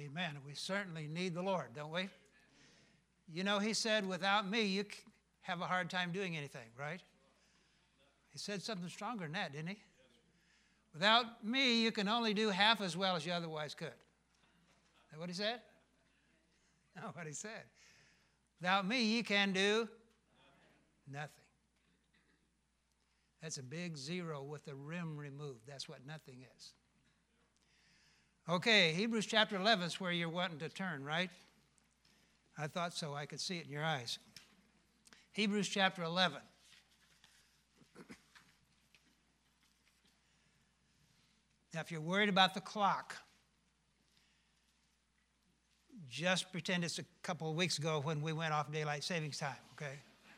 Amen. We certainly need the Lord, don't we? You know, he said, without me, you have a hard time doing anything, right? He said something stronger than that, didn't he? Without me, you can only do half as well as you otherwise could. Is that what he said? No, what he said. Without me, you can do nothing. That's a big zero with the rim removed. That's what nothing is. Okay, Hebrews chapter 11 is where you're wanting to turn, right? I thought so. I could see it in your eyes. Hebrews chapter 11. Now, if you're worried about the clock, just pretend it's a couple of weeks ago when we went off daylight savings time, okay?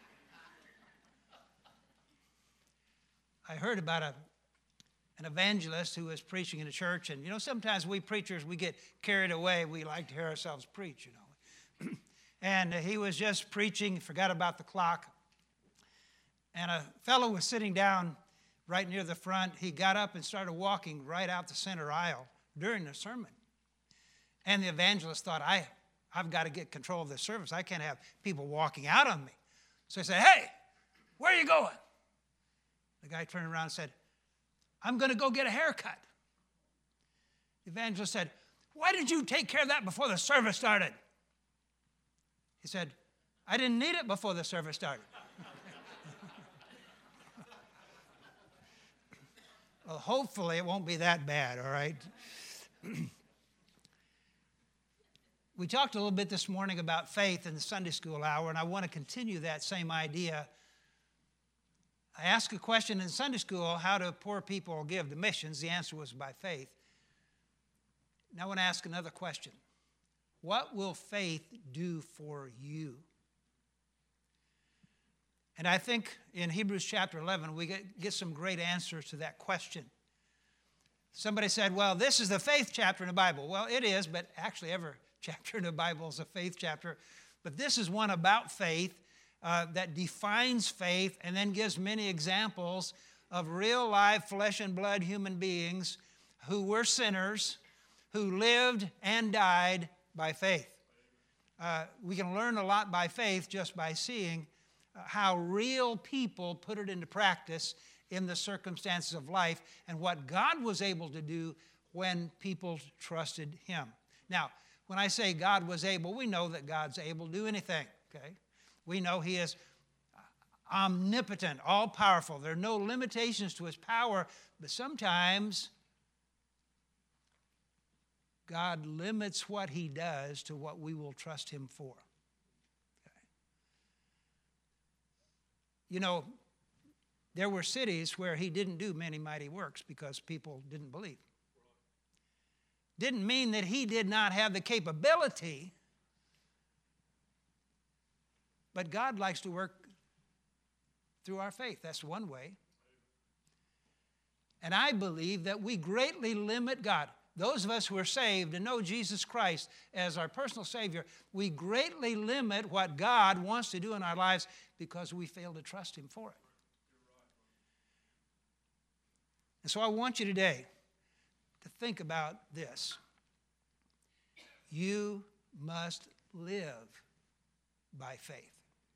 I heard about an evangelist who was preaching in a church, and, you know, sometimes we preachers, we get carried away. We like to hear ourselves preach, you know. And he was just preaching, forgot about the clock, and a fellow was sitting down right near the front. He got up and started walking right out the center aisle during the sermon. And the evangelist thought, I've got to get control of this service. I can't have people walking out on me. So he said, hey, where are you going? The guy turned around and said, I'm going to go get a haircut. The evangelist said, why didn't you take care of that before the service started? He said, I didn't need it before the service started. Well, hopefully it won't be that bad, all right? We talked a little bit this morning about faith in the Sunday school hour, and I want to continue that same idea. I asked a question in Sunday school, how do poor people give to missions? The answer was by faith. Now I want to ask another question. What will faith do for you? And I think in Hebrews chapter 11, we get some great answers to that question. Somebody said, well, this is the faith chapter in the Bible. Well, it is, but actually every chapter in the Bible is a faith chapter. But this is one about faith that defines faith and then gives many examples of real life flesh and blood human beings who were sinners, who lived and died by faith. We can learn a lot by faith just by seeing how real people put it into practice in the circumstances of life and what God was able to do when people trusted Him. Now, when I say God was able, we know that God's able to do anything, okay? We know He is omnipotent, all-powerful. There are no limitations to His power, but sometimes God limits what He does to what we will trust Him for. Okay. You know, there were cities where He didn't do many mighty works because people didn't believe. Didn't mean that He did not have the capability, but God likes to work through our faith. That's one way. And I believe that we greatly limit God. Those of us who are saved and know Jesus Christ as our personal Savior, we greatly limit what God wants to do in our lives because we fail to trust Him for it. And so I want you today to think about this. You must live by faith.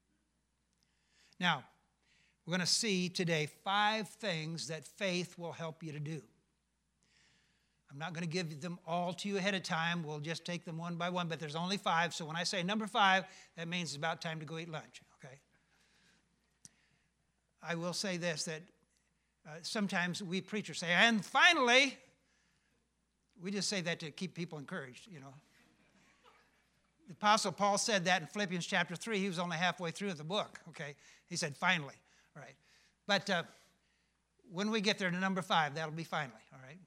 Now, we're going to see today 5 things that faith will help you to do. I'm not going to give them all to you ahead of time. We'll just take them one by one, but there's only 5. So when I say number 5, that means it's about time to go eat lunch, okay? I will say this, that sometimes we preachers say, and finally, we just say that to keep people encouraged, you know. The Apostle Paul said that in Philippians chapter 3. He was only halfway through the book, okay? He said, finally, all right? But when we get there to number 5, that'll be finally, all right?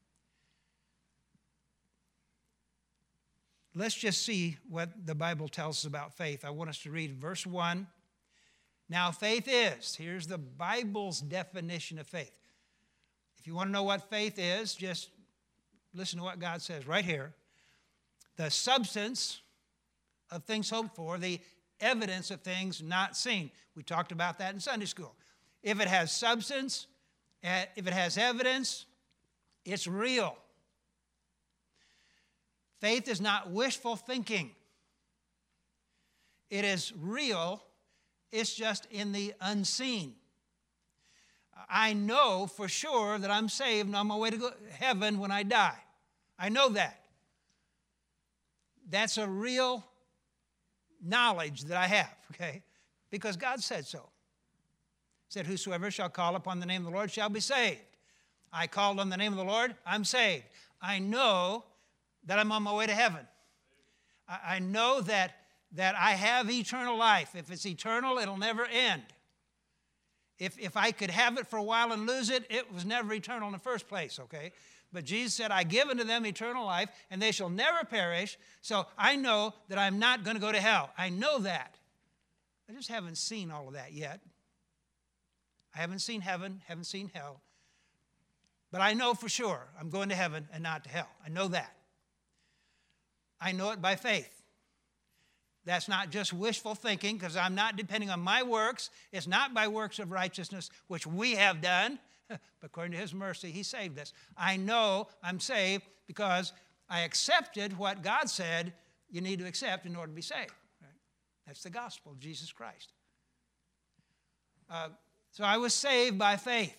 Let's just see what the Bible tells us about faith. I want us to read verse 1. Now, faith is, here's the Bible's definition of faith. If you want to know what faith is, just listen to what God says right here. The substance of things hoped for, the evidence of things not seen. We talked about that in Sunday school. If it has substance, if it has evidence, it's real. Faith is not wishful thinking. It is real. It's just in the unseen. I know for sure that I'm saved and on my way to heaven when I die. I know that. That's a real knowledge that I have, okay? Because God said so. He said, whosoever shall call upon the name of the Lord shall be saved. I called on the name of the Lord, I'm saved. I know that I'm on my way to heaven. I know that I have eternal life. If it's eternal, it'll never end. If I could have it for a while and lose it, it was never eternal in the first place, okay? But Jesus said, I give unto them eternal life, and they shall never perish. So I know that I'm not going to go to hell. I know that. I just haven't seen all of that yet. I haven't seen heaven, haven't seen hell. But I know for sure I'm going to heaven and not to hell. I know that. I know it by faith. That's not just wishful thinking, because I'm not depending on my works. It's not by works of righteousness, which we have done. But according to his mercy, he saved us. I know I'm saved because I accepted what God said you need to accept in order to be saved. Right? That's the gospel of Jesus Christ. So I was saved by faith.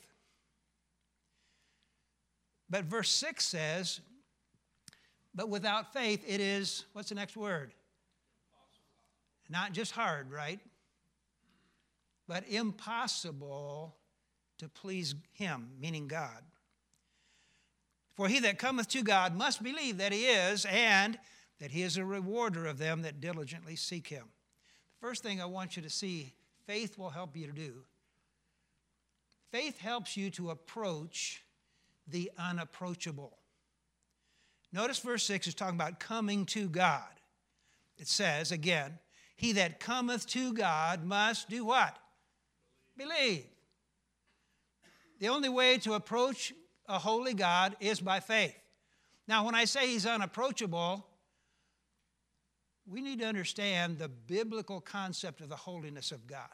But verse 6 says, but without faith it is, what's the next word? Not just hard, right? But impossible to please him, meaning God. For he that cometh to God must believe that he is, and that he is a rewarder of them that diligently seek him. The first thing I want you to see, faith will help you to do. Faith helps you to approach the unapproachable. Notice verse 6 is talking about coming to God. It says, again, he that cometh to God must do what? Believe. The only way to approach a holy God is by faith. Now, when I say he's unapproachable, we need to understand the biblical concept of the holiness of God.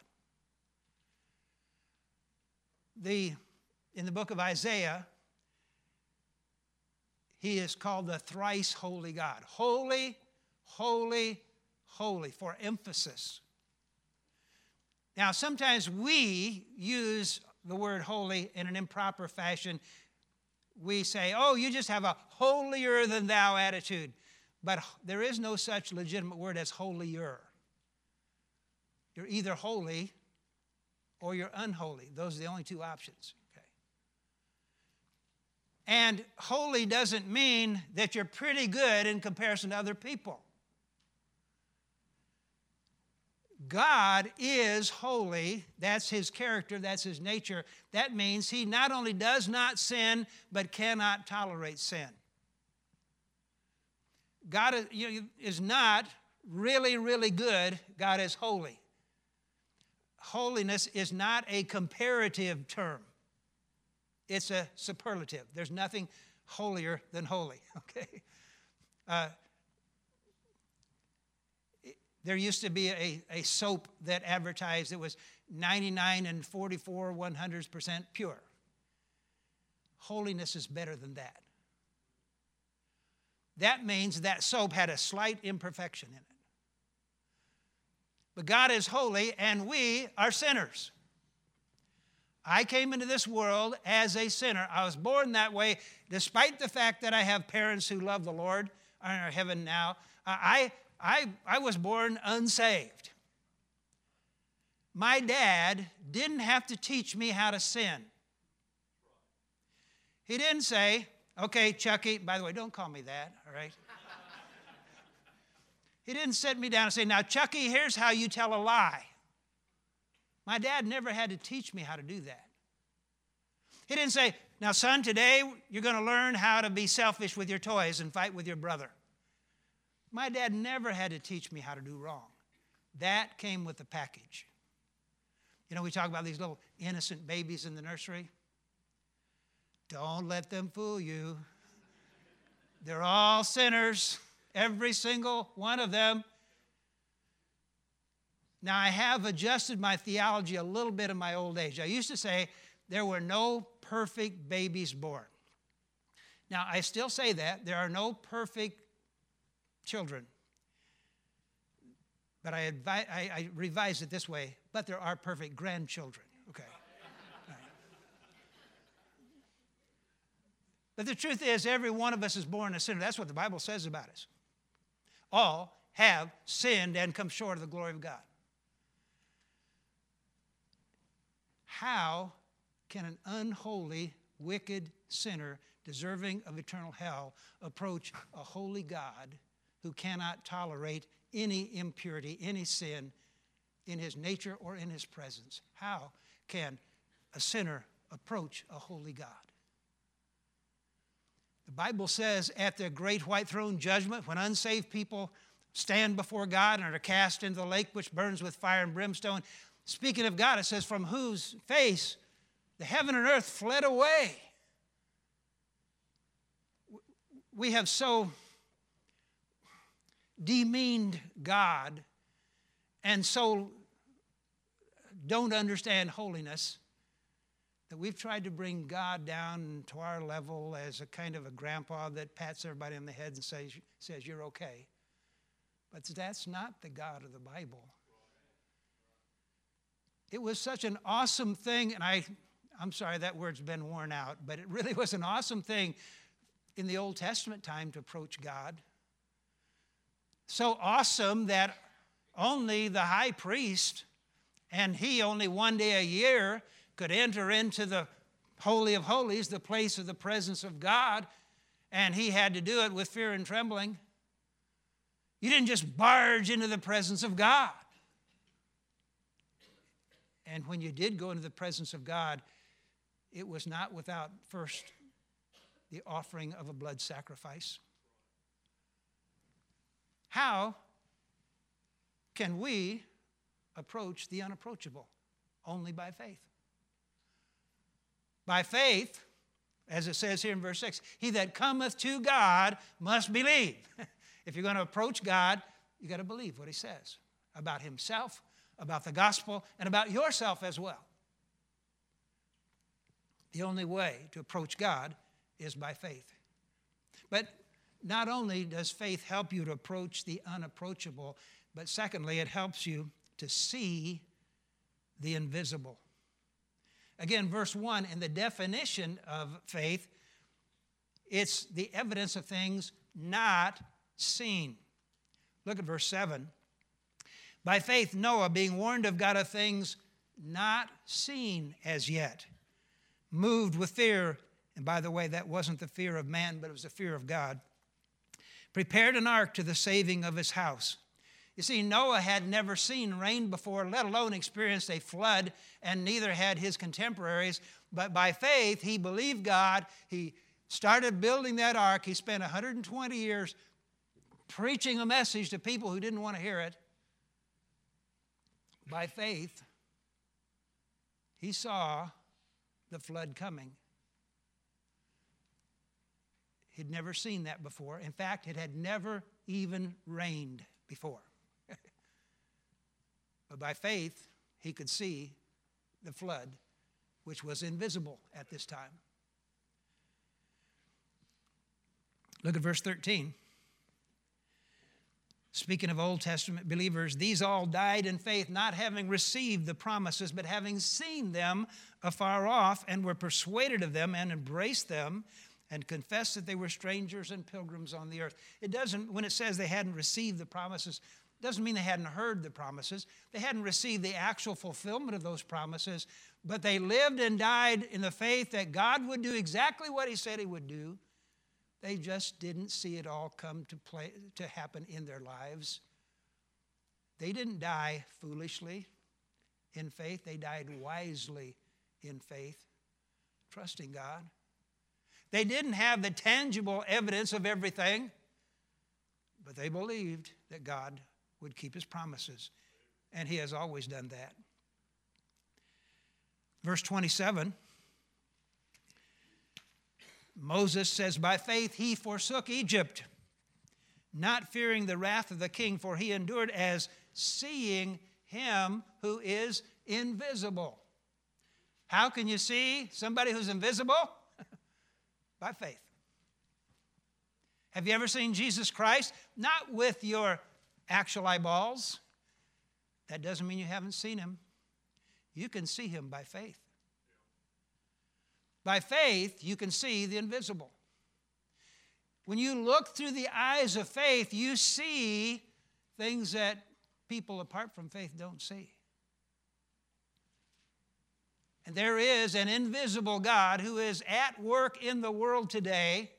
In the book of Isaiah, he is called the thrice holy God. Holy, holy, holy, for emphasis. Now, sometimes we use the word holy in an improper fashion. We say, oh, you just have a holier than thou attitude. But there is no such legitimate word as holier. You're either holy or you're unholy. Those are the only two options. Okay. And holy doesn't mean that you're pretty good in comparison to other people. God is holy. That's his character. That's his nature. That means he not only does not sin, but cannot tolerate sin. God is not really, really good. God is holy. Holiness is not a comparative term. It's a superlative. There's nothing holier than holy, okay? There used to be a soap that advertised it was 99 and 44 100% pure. Holiness is better than that. That means that soap had a slight imperfection in it. But God is holy and we are sinners. I came into this world as a sinner. I was born that way, despite the fact that I have parents who love the Lord, are in heaven now. I was born unsaved. My dad didn't have to teach me how to sin. He didn't say, okay, Chucky, by the way, don't call me that, all right? He didn't sit me down and say, now, Chucky, here's how you tell a lie. My dad never had to teach me how to do that. He didn't say, now, son, today you're going to learn how to be selfish with your toys and fight with your brother. My dad never had to teach me how to do wrong. That came with the package. You know, we talk about these little innocent babies in the nursery. Don't let them fool you. They're all sinners, every single one of them. Now, I have adjusted my theology a little bit in my old age. I used to say there were no perfect babies born. Now, I still say that. There are no perfect children. But I revised it this way, but there are perfect grandchildren. Okay. Right. But the truth is, every one of us is born a sinner. That's what the Bible says about us. All have sinned and come short of the glory of God. How can an unholy, wicked sinner deserving of eternal hell approach a holy God who cannot tolerate any impurity, any sin in his nature or in his presence? How can a sinner approach a holy God? The Bible says at the great white throne judgment, when unsaved people stand before God and are cast into the lake which burns with fire and brimstone, speaking of God, it says, from whose face the heaven and earth fled away. We have so demeaned God and so don't understand holiness that we've tried to bring God down to our level as a kind of a grandpa that pats everybody on the head and says you're okay. But that's not the God of the Bible. It was such an awesome thing, and I'm sorry that word's been worn out, but it really was an awesome thing in the Old Testament time to approach God. So awesome that only the high priest, and he only one day a year, could enter into the Holy of Holies, the place of the presence of God, and he had to do it with fear and trembling. You didn't just barge into the presence of God. And when you did go into the presence of God, it was not without first the offering of a blood sacrifice. How can we approach the unapproachable? Only by faith. By faith, as it says here in verse 6, he that cometh to God must believe. If you're going to approach God, you've got to believe what he says about himself, about the gospel, and about yourself as well. The only way to approach God is by faith. But not only does faith help you to approach the unapproachable, but secondly, it helps you to see the invisible. Again, verse 1, in the definition of faith, it's the evidence of things not seen. Look at verse 7. By faith, Noah, being warned of God of things not seen as yet, moved with fear, and by the way, that wasn't the fear of man, but it was the fear of God, prepared an ark to the saving of his house. You see, Noah had never seen rain before, let alone experienced a flood, and neither had his contemporaries. But by faith, he believed God. He started building that ark. He spent 120 years preaching a message to people who didn't want to hear it. By faith, he saw the flood coming. He'd never seen that before. In fact, it had never even rained before. But by faith, he could see the flood, which was invisible at this time. Look at verse 13. Speaking of Old Testament believers, these all died in faith, not having received the promises, but having seen them afar off, and were persuaded of them, and embraced them, and confessed that they were strangers and pilgrims on the earth. It doesn't, when it says they hadn't received the promises, it doesn't mean they hadn't heard the promises. They hadn't received the actual fulfillment of those promises, but they lived and died in the faith that God would do exactly what he said he would do. They just didn't see it all come to happen in their lives. They didn't die foolishly in faith. They died wisely in faith, trusting God. They didn't have the tangible evidence of everything, but they believed that God would keep his promises, and he has always done that. Verse 27, Moses says, by faith he forsook Egypt, not fearing the wrath of the king, for he endured as seeing him who is invisible. How can you see somebody who's invisible? By faith. Have you ever seen Jesus Christ? Not with your actual eyeballs. That doesn't mean you haven't seen him. You can see him by faith. By faith, you can see the invisible. When you look through the eyes of faith, you see things that people apart from faith don't see. And there is an invisible God who is at work in the world today.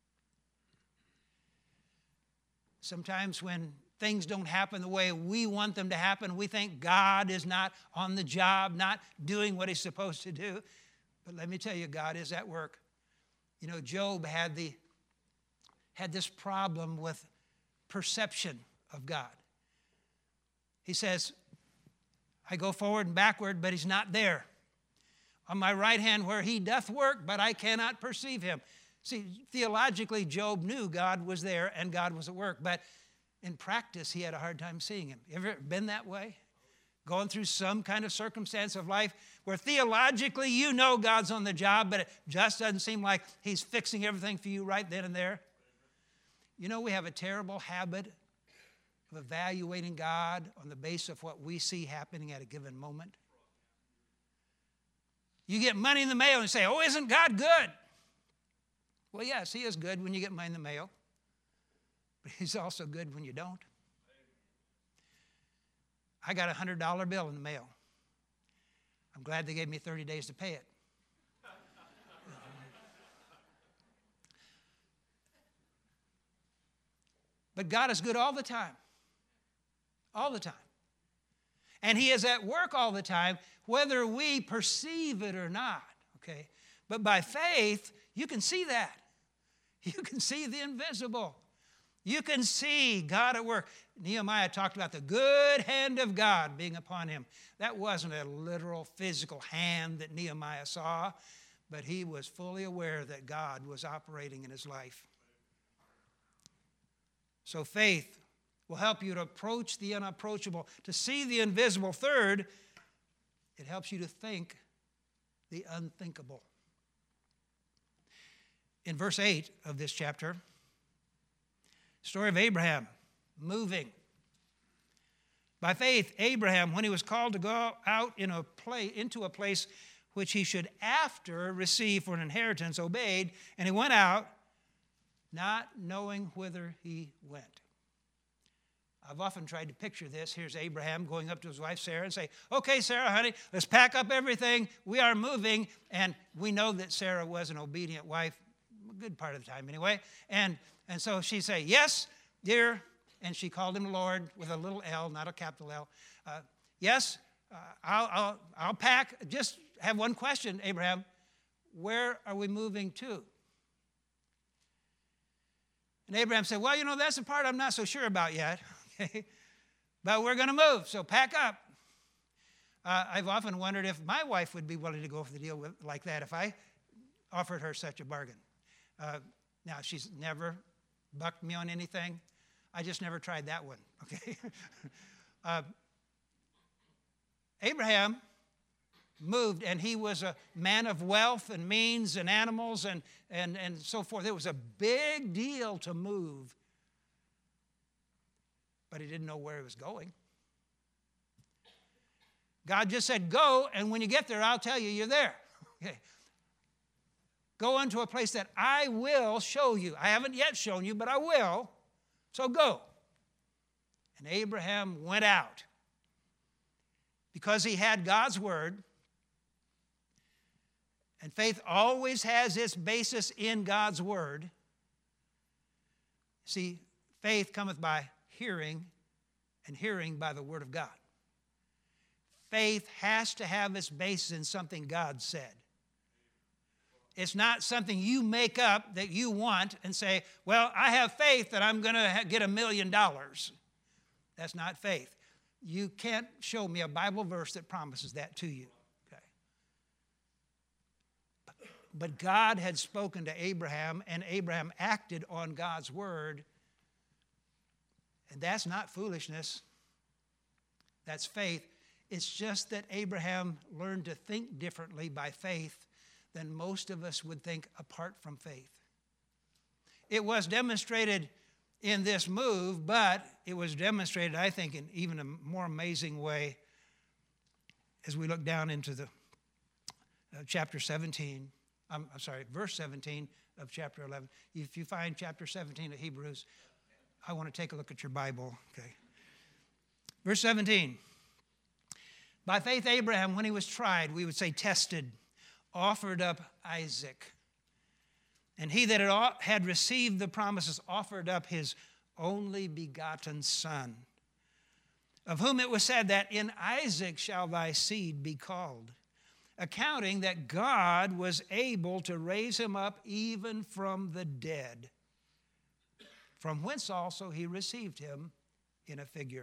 Sometimes when things don't happen the way we want them to happen, we think God is not on the job, not doing what he's supposed to do. But let me tell you, God is at work. You know, Job had this problem with perception of God. He says, I go forward and backward, but he's not there. On my right hand where he doth work, but I cannot perceive him. See, theologically, Job knew God was there and God was at work, but in practice, he had a hard time seeing him. You ever been that way? Going through some kind of circumstance of life where theologically you know God's on the job, but it just doesn't seem like he's fixing everything for you right then and there. You know, we have a terrible habit of evaluating God on the basis of what we see happening at a given moment. You get money in the mail and you say, oh, isn't God good? Well, yes, he is good when you get money in the mail. But he's also good when you don't. I got a $100 bill in the mail. I'm glad they gave me 30 days to pay it. But God is good all the time. All the time. And he is at work all the time, whether we perceive it or not, okay? But by faith, you can see that. You can see the invisible. You can see God at work. Nehemiah talked about the good hand of God being upon him. That wasn't a literal physical hand that Nehemiah saw, but he was fully aware that God was operating in his life. So faith will help you to approach the unapproachable, to see the invisible. Third, it helps you to think the unthinkable. In verse 8 of this chapter, story of Abraham moving. By faith, Abraham, when he was called to go out into a place which he should after receive for an inheritance, obeyed, and he went out, not knowing whither he went. I've often tried to picture this. Here's Abraham going up to his wife Sarah and say, okay, Sarah, honey, let's pack up everything. We are moving. And we know that Sarah was an obedient wife, a good part of the time anyway. And so she'd say, yes, dear. And she called him Lord with a little L, not a capital L. Yes, I'll pack. Just have one question, Abraham. Where are we moving to? And Abraham said, well, that's the part I'm not so sure about yet. Okay? But we're going to move, so pack up. I've often wondered if my wife would be willing to go for the deal like that if I offered her such a bargain. Now, she's never bucked me on anything. I just never tried that one, okay? Abraham moved, and he was a man of wealth and means and animals and so forth. It was a big deal to move, but he didn't know where he was going. God just said, go, and when you get there, I'll tell you you're there. Okay. Go unto a place that I will show you. I haven't yet shown you, but I will. So go. And Abraham went out because he had God's word. And faith always has its basis in God's word. See, faith cometh by hearing, and hearing by the word of God. Faith has to have its basis in something God said. It's not something you make up that you want and say, well, I have faith that I'm going to get $1 million. That's not faith. You can't show me a Bible verse that promises that to you. Okay. But God had spoken to Abraham, and Abraham acted on God's word. And that's not foolishness. That's faith. It's just that Abraham learned to think differently by faith than most of us would think apart from faith. it was demonstrated in this move, but it was demonstrated, I think, in even a more amazing way as we look down into the chapter 17. Verse 17 of chapter 11. If you find chapter 17 of Hebrews, I want to take a look at your Bible. Okay. Verse 17. By faith, Abraham, when he was tried, we would say tested, offered up Isaac. And he that had received the promises offered up his only begotten son, of whom it was said that in Isaac shall thy seed be called, accounting that God was able to raise him up even from the dead, from whence also he received him in a figure.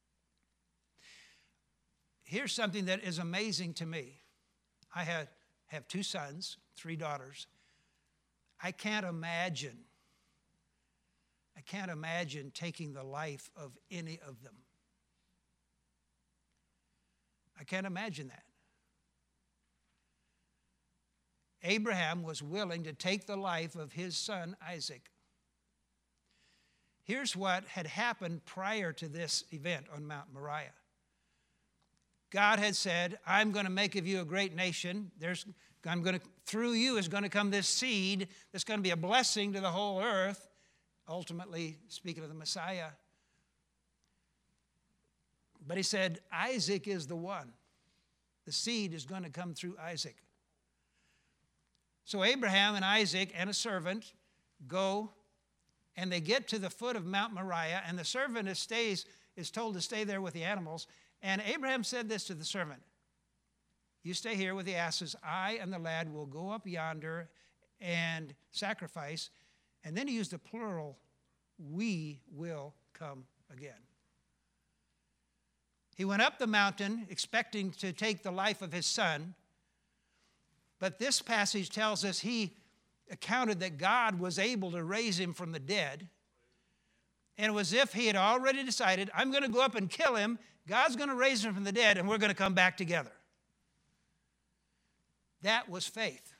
Here's something that is amazing to me. I have 2 sons, 3 daughters. I can't imagine taking the life of any of them. I can't imagine that. Abraham was willing to take the life of his son Isaac. Here's what had happened prior to this event on Mount Moriah. God had said, I'm going to make of you a great nation. Through you is going to come this seed that's going to be a blessing to the whole earth. Ultimately, speaking of the Messiah. But he said, Isaac is the one. The seed is going to come through Isaac. So Abraham and Isaac and a servant go, and they get to the foot of Mount Moriah, and the servant is told to stay there with the animals. And Abraham said this to the servant, you stay here with the asses. I and the lad will go up yonder and sacrifice. And then he used the plural, we will come again. He went up the mountain expecting to take the life of his son. But this passage tells us he accounted that God was able to raise him from the dead. And it was as if he had already decided, I'm going to go up and kill him. God's going to raise him from the dead, and we're going to come back together. That was faith.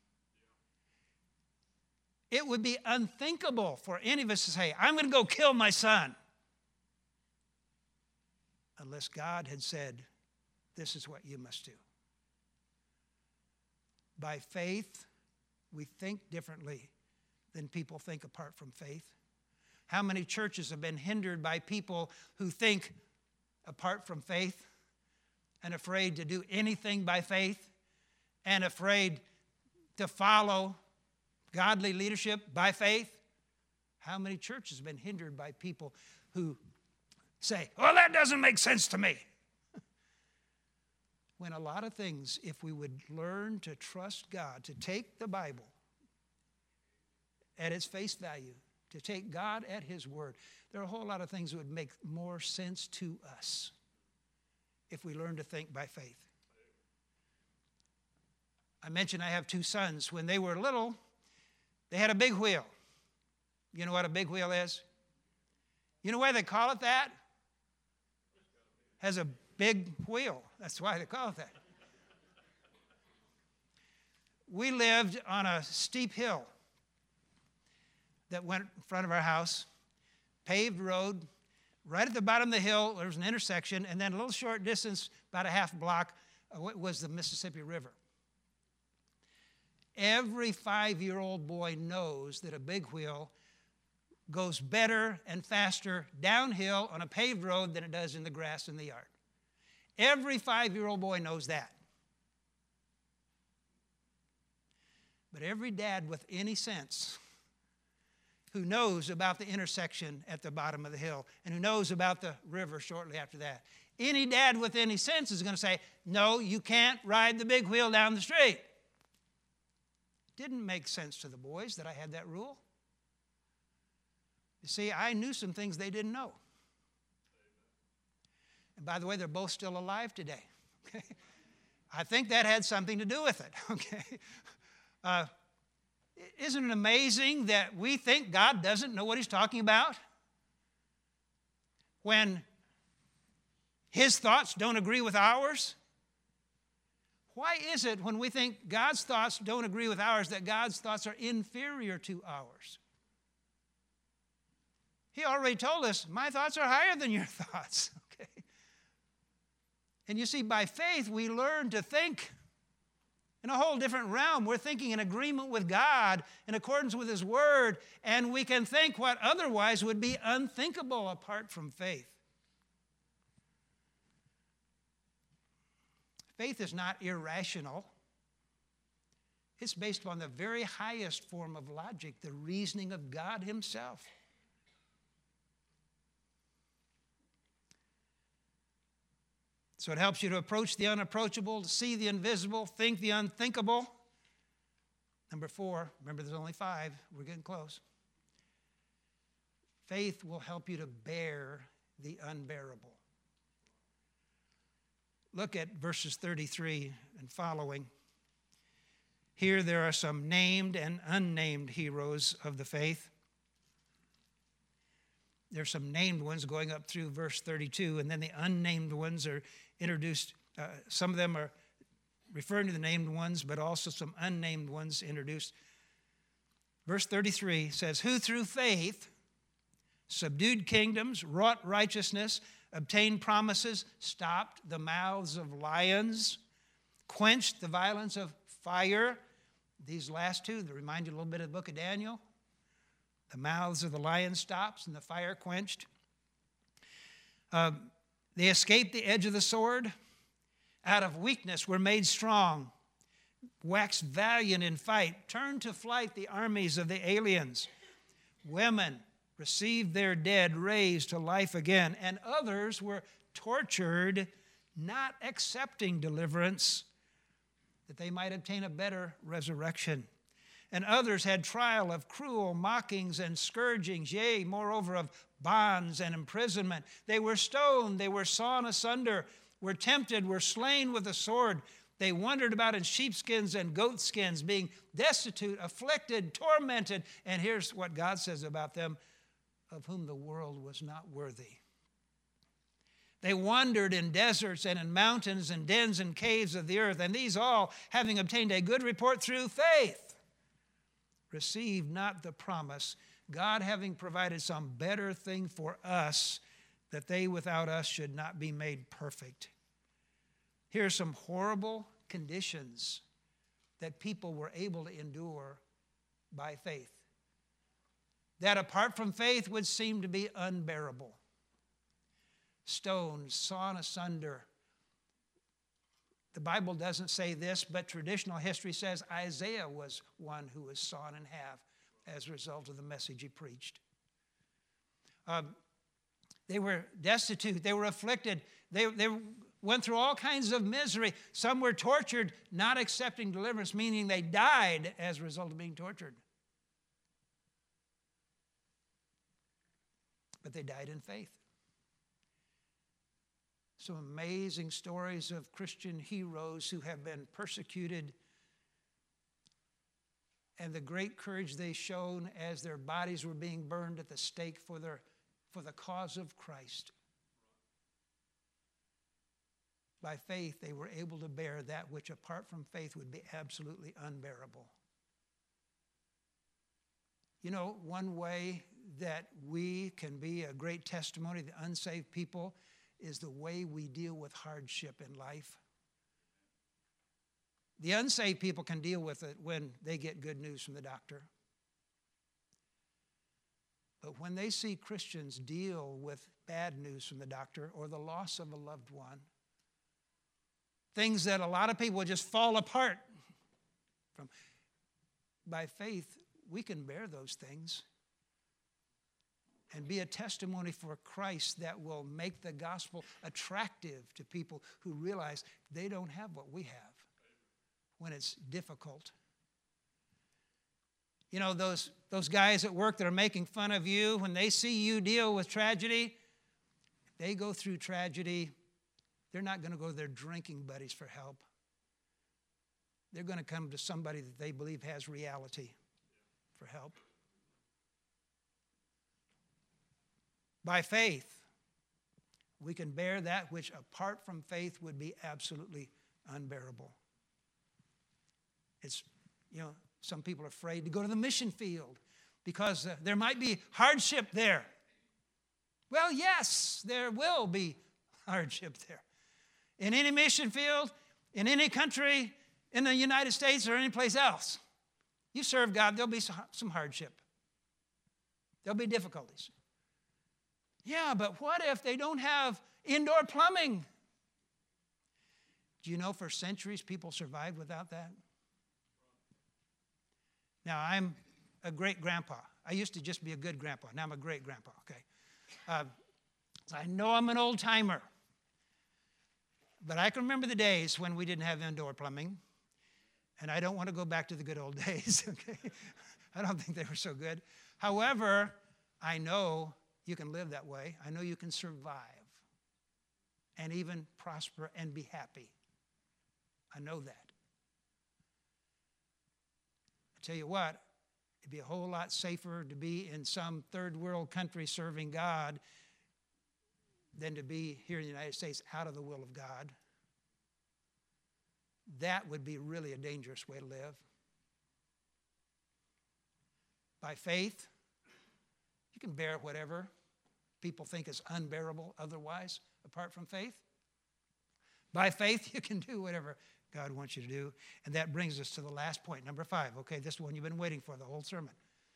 It would be unthinkable for any of us to say, I'm going to go kill my son. Unless God had said, this is what you must do. By faith, we think differently than people think apart from faith. How many churches have been hindered by people who think apart from faith and afraid to do anything by faith and afraid to follow godly leadership by faith? How many churches have been hindered by people who say, well, that doesn't make sense to me? When a lot of things, if we would learn to trust God, to take the Bible at its face value, to take God at his word, there are a whole lot of things that would make more sense to us if we learn to think by faith. I mentioned I have 2 sons. When they were little, they had a big wheel. You know what a big wheel is? You know why they call it that? Has a big wheel. That's why they call it that. We lived on a steep hill that went in front of our house, paved road. Right at the bottom of the hill, there was an intersection, and then a little short distance, about a half block, was the Mississippi River. Every 5-year-old boy knows that a big wheel goes better and faster downhill on a paved road than it does in the grass in the yard. Every 5-year-old boy knows that. But every dad with any sense who knows about the intersection at the bottom of the hill and who knows about the river shortly after that, any dad with any sense is going to say, no, you can't ride the big wheel down the street. Didn't make sense to the boys that I had that rule. You see, I knew some things they didn't know. And by the way, they're both still alive today. Okay? I think that had something to do with it. Okay? Isn't it amazing that we think God doesn't know what he's talking about? When his thoughts don't agree with ours? Why is it when we think God's thoughts don't agree with ours that God's thoughts are inferior to ours? He already told us, my thoughts are higher than your thoughts. Okay? And you see, by faith, we learn to think in a whole different realm. We're thinking in agreement with God, in accordance with His Word, and we can think what otherwise would be unthinkable apart from faith. Faith is not irrational. It's based upon the very highest form of logic, the reasoning of God Himself. So it helps you to approach the unapproachable, to see the invisible, think the unthinkable. Number 4, remember there's only 5, we're getting close. Faith will help you to bear the unbearable. Look at verses 33 and following. Here there are some named and unnamed heroes of the faith. There's some named ones going up through verse 32, and then the unnamed ones are introduced. Some of them are referring to the named ones, but also some unnamed ones introduced. Verse 33 says, who through faith subdued kingdoms, wrought righteousness, obtained promises, stopped the mouths of lions, quenched the violence of fire. These last two, they remind you a little bit of the book of Daniel. The mouths of the lion stops and the fire quenched. They escaped the edge of the sword. Out of weakness were made strong. Waxed valiant in fight. Turned to flight the armies of the aliens. Women received their dead raised to life again. And others were tortured, not accepting deliverance, that they might obtain a better resurrection. And others had trial of cruel mockings and scourgings, yea, moreover of bonds and imprisonment. They were stoned, they were sawn asunder, were tempted, were slain with a sword. They wandered about in sheepskins and goatskins, being destitute, afflicted, tormented. And here's what God says about them, of whom the world was not worthy. They wandered in deserts and in mountains and dens and caves of the earth. And these all, having obtained a good report through faith, received not the promise, God having provided some better thing for us, that they without us should not be made perfect. Here are some horrible conditions that people were able to endure by faith, that apart from faith would seem to be unbearable. Stoned, sawn asunder. The Bible doesn't say this, but traditional history says Isaiah was one who was sawn in half as a result of the message he preached. They were destitute. They were afflicted. They went through all kinds of misery. Some were tortured, not accepting deliverance, meaning they died as a result of being tortured. But they died in faith. Some amazing stories of Christian heroes who have been persecuted, and the great courage they shown as their bodies were being burned at the stake for the cause of Christ. By faith, they were able to bear that which apart from faith would be absolutely unbearable. You know, one way that we can be a great testimony to unsaved people is the way we deal with hardship in life. The unsaved people can deal with it when they get good news from the doctor. But when they see Christians deal with bad news from the doctor or the loss of a loved one, things that a lot of people just fall apart from, by faith, we can bear those things and be a testimony for Christ that will make the gospel attractive to people who realize they don't have what we have when it's difficult. You know, those guys at work that are making fun of you, when they see you deal with tragedy, they go through tragedy, they're not going to go to their drinking buddies for help. They're going to come to somebody that they believe has reality for help. By faith, we can bear that which apart from faith would be absolutely unbearable. It's, you know, some people are afraid to go to the mission field because there might be hardship there. Well, yes, there will be hardship there. In any mission field, in any country, in the United States or any place else, you serve God, there'll be some hardship. There'll be difficulties. Yeah, but what if they don't have indoor plumbing? Do you know for centuries people survived without that? Now, I'm a great-grandpa. I used to just be a good grandpa. Now I'm a great-grandpa, okay? So I know I'm an old-timer. But I can remember the days when we didn't have indoor plumbing. And I don't want to go back to the good old days, okay? I don't think they were so good. However, I know you can live that way. I know you can survive and even prosper and be happy. I know that. I tell you what, it'd be a whole lot safer to be in some third world country serving God than to be here in the United States out of the will of God. That would be really a dangerous way to live. By faith, you can bear whatever people think is unbearable otherwise, apart from faith. By faith, you can do whatever God wants you to do. And that brings us to the last point, number 5. Okay, this is one you've been waiting for the whole sermon.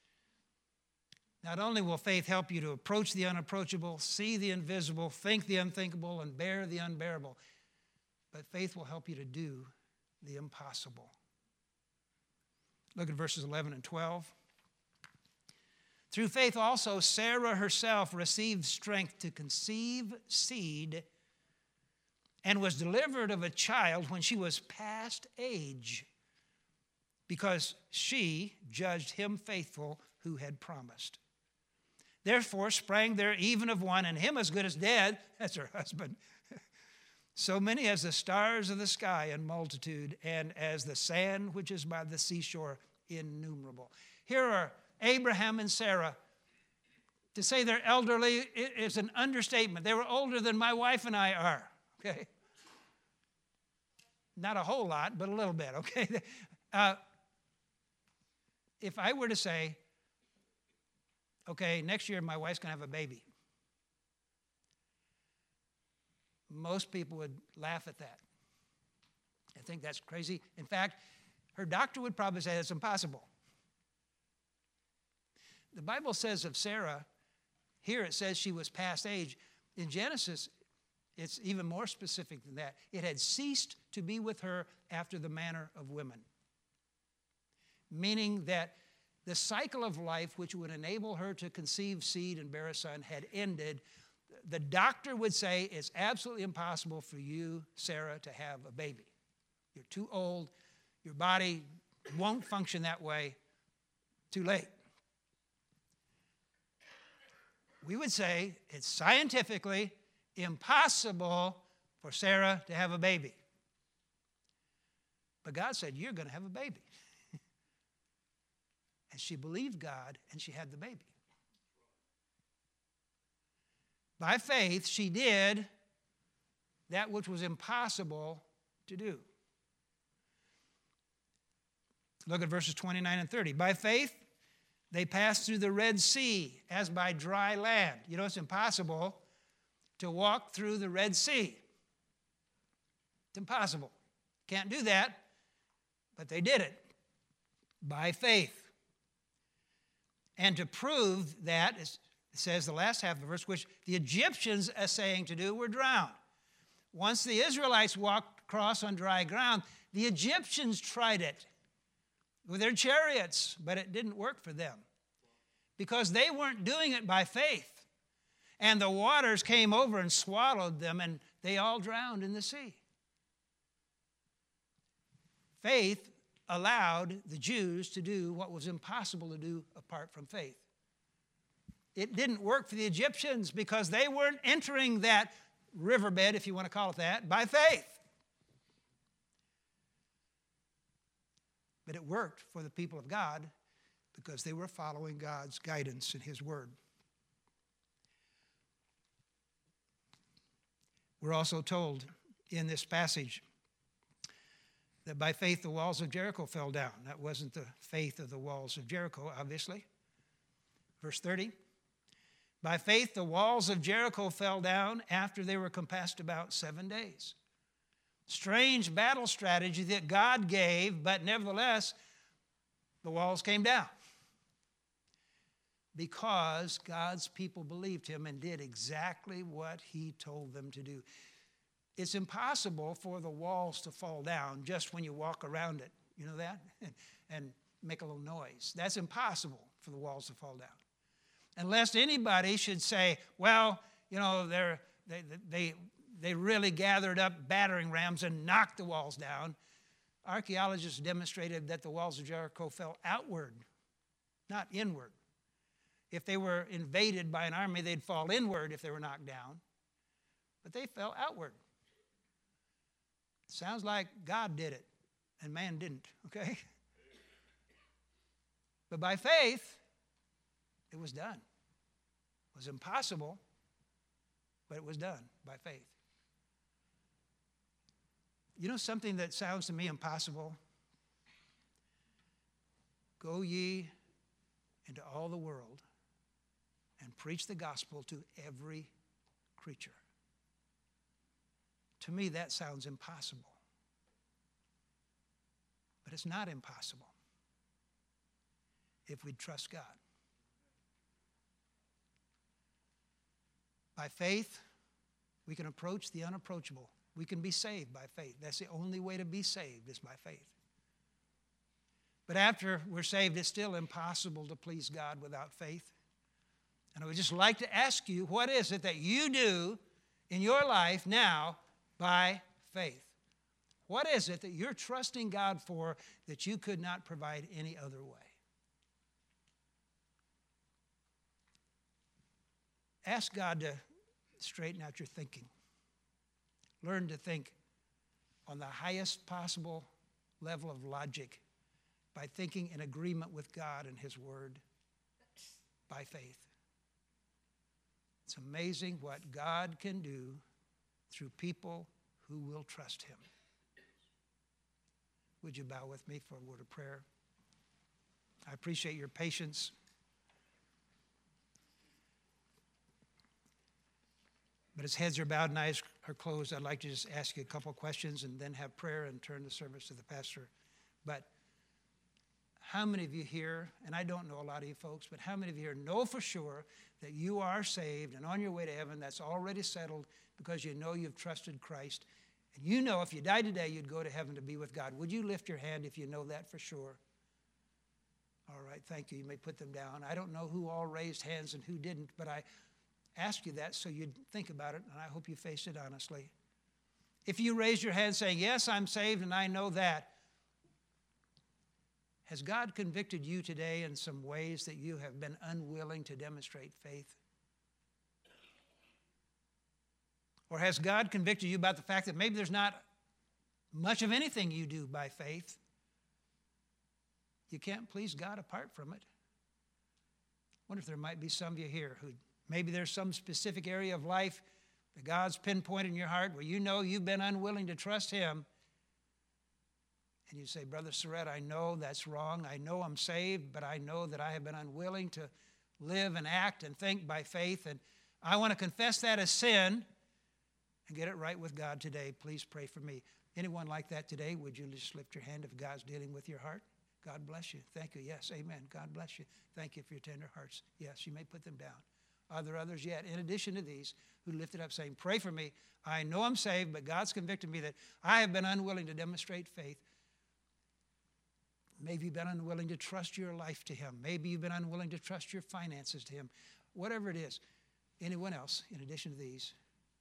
Not only will faith help you to approach the unapproachable, see the invisible, think the unthinkable, and bear the unbearable, but faith will help you to do the impossible. Look at verses 11 and 12. Through faith also, Sarah herself received strength to conceive seed and was delivered of a child when she was past age, because she judged him faithful who had promised. Therefore sprang there even of one, and him as good as dead, that's her husband, so many as the stars of the sky in multitude, and as the sand which is by the seashore innumerable. Here are Abraham and Sarah. To say they're elderly is an understatement. They were older than my wife and I are, okay? Not a whole lot, but a little bit, okay? If I were to say, okay, next year my wife's going to have a baby, most people would laugh at that. I think that's crazy. In fact, her doctor would probably say it's impossible. The Bible says of Sarah, here it says she was past age. In Genesis, it's even more specific than that. It had ceased to be with her after the manner of women. Meaning that the cycle of life which would enable her to conceive seed and bear a son had ended. The doctor would say it's absolutely impossible for you, Sarah, to have a baby. You're too old. Your body won't function that way. Too late. We would say it's scientifically impossible for Sarah to have a baby. But God said, you're going to have a baby. And she believed God, and she had the baby. By faith, she did that which was impossible to do. Look at verses 29 and 30. By faith, they passed through the Red Sea as by dry land. You know, it's impossible to walk through the Red Sea. It's impossible. Can't do that, but they did it by faith. And to prove that, it says the last half of the verse, which the Egyptians essaying to do were drowned. Once the Israelites walked across on dry ground, the Egyptians tried it with their chariots, but it didn't work for them because they weren't doing it by faith. And the waters came over and swallowed them, and they all drowned in the sea. Faith allowed the Jews to do what was impossible to do apart from faith. It didn't work for the Egyptians because they weren't entering that riverbed, if you want to call it that, by faith. But it worked for the people of God because they were following God's guidance in His Word. We're also told in this passage that by faith the walls of Jericho fell down. That wasn't the faith of the walls of Jericho, obviously. Verse 30, By faith, the walls of Jericho fell down after they were compassed about 7 days. Strange battle strategy that God gave, but nevertheless, the walls came down. Because God's people believed him and did exactly what he told them to do. It's impossible for the walls to fall down just when you walk around it. You know that? And make a little noise. That's impossible for the walls to fall down. Unless anybody should say, well, you know, they really gathered up battering rams and knocked the walls down. Archaeologists demonstrated that the walls of Jericho fell outward, not inward. If they were invaded by an army, they'd fall inward if they were knocked down. But they fell outward. Sounds like God did it, and man didn't, okay? But by faith, it was done. It was impossible, but it was done by faith. You know something that sounds to me impossible? Go ye into all the world and preach the gospel to every creature. To me, that sounds impossible. But it's not impossible if we trust God. By faith, we can approach the unapproachable. We can be saved by faith. That's the only way to be saved is by faith. But after we're saved, it's still impossible to please God without faith. And I would just like to ask you, what is it that you do in your life now by faith? What is it that you're trusting God for that you could not provide any other way? Ask God to straighten out your thinking. Learn to think on the highest possible level of logic by thinking in agreement with God and His Word by faith. It's amazing what God can do through people who will trust Him. Would you bow with me for a word of prayer? I appreciate your patience. But as heads are bowed and eyes are closed, I'd like to just ask you a couple of questions and then have prayer and turn the service to the pastor. But how many of you here, and I don't know a lot of you folks, but how many of you here know for sure that you are saved and on your way to heaven? That's already settled because you know you've trusted Christ. And you know if you died today, you'd go to heaven to be with God. Would you lift your hand if you know that for sure? All right, thank you. You may put them down. I don't know who all raised hands and who didn't, but I ask you that so you'd think about it, and I hope you face it honestly. If you raise your hand saying, yes, I'm saved and I know that, has God convicted you today in some ways that you have been unwilling to demonstrate faith? Or has God convicted you about the fact that maybe there's not much of anything you do by faith? You can't please God apart from it. I wonder if there might be some of you here who maybe there's some specific area of life that God's pinpointed in your heart where you know you've been unwilling to trust Him. And you say, Brother Surratt, I know that's wrong. I know I'm saved, but I know that I have been unwilling to live and act and think by faith. And I want to confess that as sin and get it right with God today. Please pray for me. Anyone like that today, would you just lift your hand if God's dealing with your heart? God bless you. Thank you. Yes, amen. God bless you. Thank you for your tender hearts. Yes, you may put them down. Are there others yet, in addition to these, who lifted up saying, pray for me. I know I'm saved, but God's convicted me that I have been unwilling to demonstrate faith. Maybe you've been unwilling to trust your life to Him. Maybe you've been unwilling to trust your finances to Him. Whatever it is. Anyone else, in addition to these?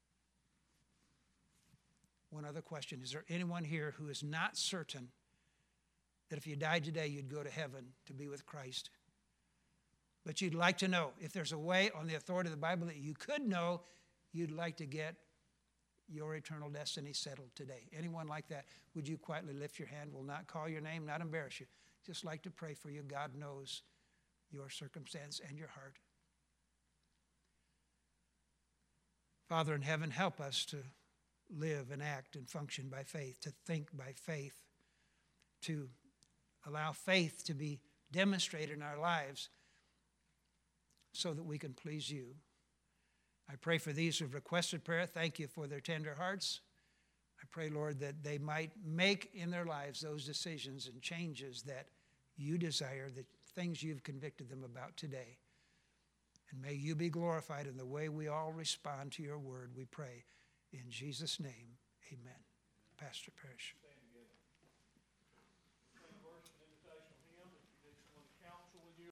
One other question. Is there anyone here who is not certain that if you died today, you'd go to heaven to be with Christ? But you'd like to know if there's a way on the authority of the Bible that you could know, you'd like to get your eternal destiny settled today. Anyone like that? Would you quietly lift your hand? We'll not call your name, not embarrass you. Just like to pray for you. God knows your circumstance and your heart. Father in heaven, help us to live and act and function by faith, to think by faith, to allow faith to be demonstrated in our lives so that we can please you. I pray for these who've requested prayer. Thank you for their tender hearts. I pray, Lord, that they might make in their lives those decisions and changes that you desire, the things you've convicted them about today. And may you be glorified in the way we all respond to your word, we pray. In Jesus' name, amen. Pastor Parrish.